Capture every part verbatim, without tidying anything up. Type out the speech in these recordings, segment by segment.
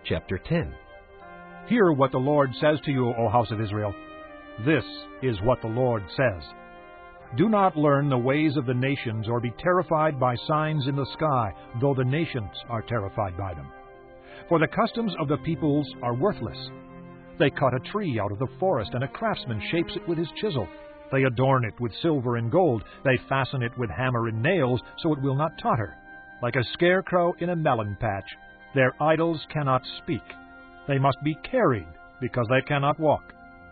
chapter ten. Hear what the Lord says to you, O house of Israel. This is what the Lord says. Do not learn the ways of the nations, or be terrified by signs in the sky, though the nations are terrified by them. For the customs of the peoples are worthless. They cut a tree out of the forest, and a craftsman shapes it with his chisel. They adorn it with silver and gold. They fasten it with hammer and nails, so it will not totter. Like a scarecrow in a melon patch, their idols cannot speak. They must be carried, because they cannot walk.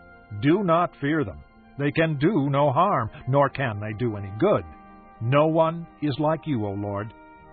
Do not fear them. They can do no harm, nor can they do any good. No one is like you, O Lord.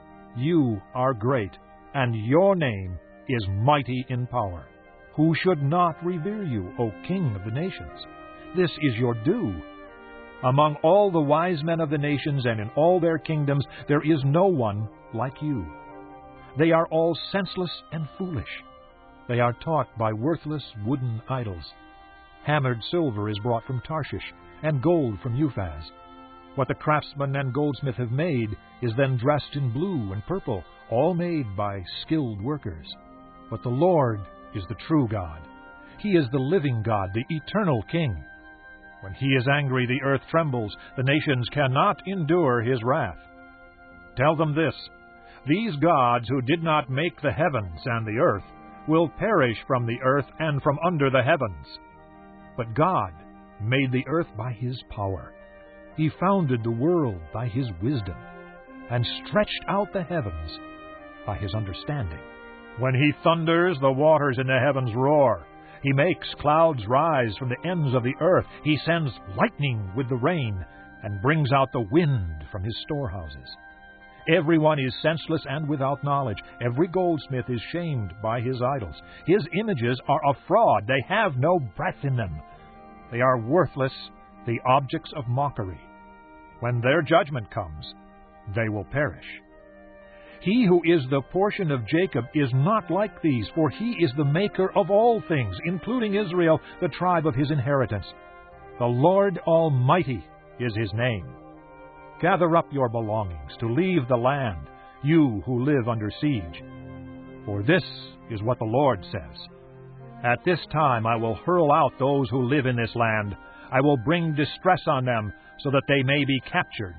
You are great, and your name is mighty in power. Who should not revere you, O King of the nations? This is your due. Among all the wise men of the nations and in all their kingdoms, there is no one like you. They are all senseless and foolish. They are taught by worthless wooden idols. Hammered silver is brought from Tarshish, and gold from Uphaz. What the craftsman and goldsmith have made is then dressed in blue and purple, all made by skilled workers. But the Lord is the true God. He is the living God, the eternal King. When He is angry, the earth trembles. The nations cannot endure His wrath. Tell them this: these gods who did not make the heavens and the earth will perish from the earth and from under the heavens. But God made the earth by His power. He founded the world by His wisdom, and stretched out the heavens by His understanding. When He thunders, the waters in the heavens roar. He makes clouds rise from the ends of the earth. He sends lightning with the rain, and brings out the wind from His storehouses. Everyone is senseless and without knowledge. Every goldsmith is shamed by his idols. His images are a fraud. They have no breath in them. They are worthless, the objects of mockery. When their judgment comes, they will perish. He who is the portion of Jacob is not like these, for He is the maker of all things, including Israel, the tribe of His inheritance. The Lord Almighty is His name. Gather up your belongings to leave the land, you who live under siege. For this is what the Lord says: at this time I will hurl out those who live in this land. I will bring distress on them, so that they may be captured.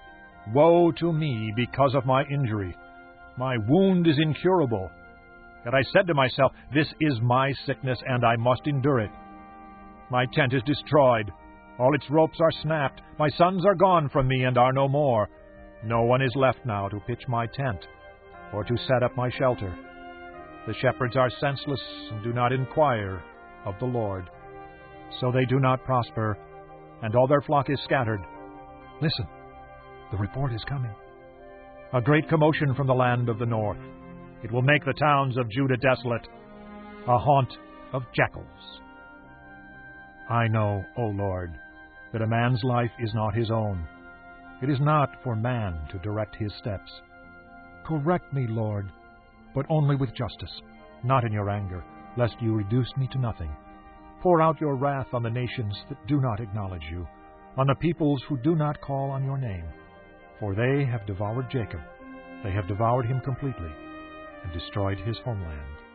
Woe to me because of my injury! My wound is incurable. Yet I said to myself, this is my sickness, and I must endure it. My tent is destroyed. All its ropes are snapped. My sons are gone from me and are no more. No one is left now to pitch my tent, or to set up my shelter. The shepherds are senseless and do not inquire of the Lord. So they do not prosper, and all their flock is scattered. Listen, the report is coming. A great commotion from the land of the north. It will make the towns of Judah desolate, a haunt of jackals. I know, O Lord, that a man's life is not his own. It is not for man to direct his steps. Correct me, Lord, but only with justice, not in your anger, lest you reduce me to nothing. Pour out your wrath on the nations that do not acknowledge you, on the peoples who do not call on your name. For they have devoured Jacob, they have devoured him completely, and destroyed his homeland.